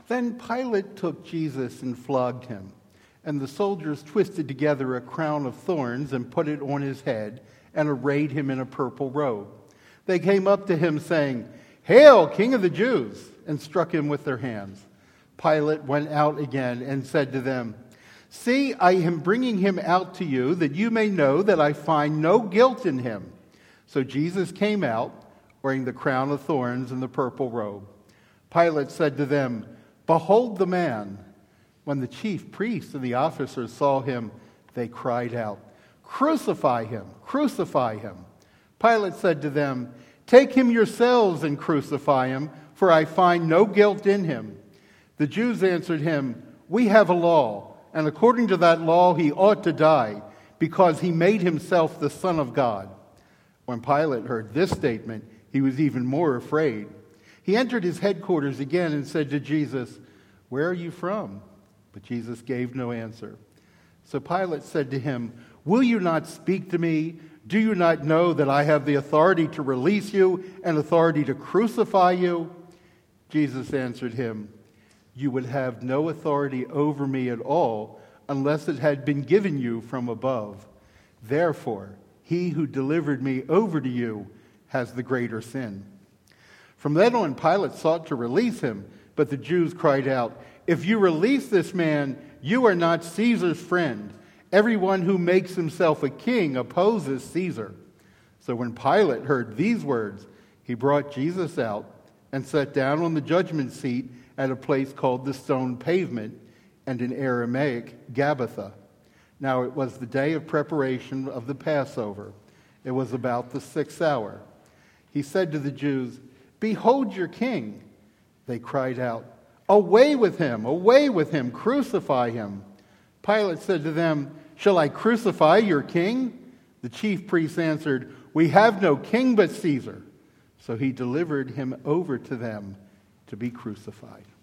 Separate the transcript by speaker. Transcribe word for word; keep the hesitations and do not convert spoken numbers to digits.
Speaker 1: Then Pilate took Jesus and flogged him, and the soldiers twisted together a crown of thorns and put it on his head and arrayed him in a purple robe. They came up to him saying, "Hail, King of the Jews!" and struck him with their hands. Pilate went out again and said to them, "See, I am bringing him out to you that you may know that I find no guilt in him." So Jesus came out wearing the crown of thorns and the purple robe. Pilate said to them, "Behold the man." When the chief priests and the officers saw him, they cried out, "Crucify him! Crucify him!" Pilate said to them, "Take him yourselves and crucify him, for I find no guilt in him." The Jews answered him, "We have a law, and according to that law he ought to die, because he made himself the Son of God." When Pilate heard this statement, he was even more afraid. He entered his headquarters again and said to Jesus, "Where are you from?" But Jesus gave no answer. So Pilate said to him, "Will you not speak to me? Do you not know that I have the authority to release you and authority to crucify you?" Jesus answered him, "You would have no authority over me at all unless it had been given you from above. Therefore, he who delivered me over to you has the greater sin." From then on, Pilate sought to release him, but the Jews cried out, "If you release this man, you are not Caesar's friend. Everyone who makes himself a king opposes Caesar." So when Pilate heard these words, he brought Jesus out and sat down on the judgment seat at a place called the Stone Pavement, and in Aramaic, Gabbatha. Now it was the day of preparation of the Passover. It was about the sixth hour. He said to the Jews, "Behold your king." They cried out, "Away with him! Away with him! Crucify him!" Pilate said to them, "Shall I crucify your king?" The chief priests answered, "We have no king but Caesar." So he delivered him over to them to be crucified.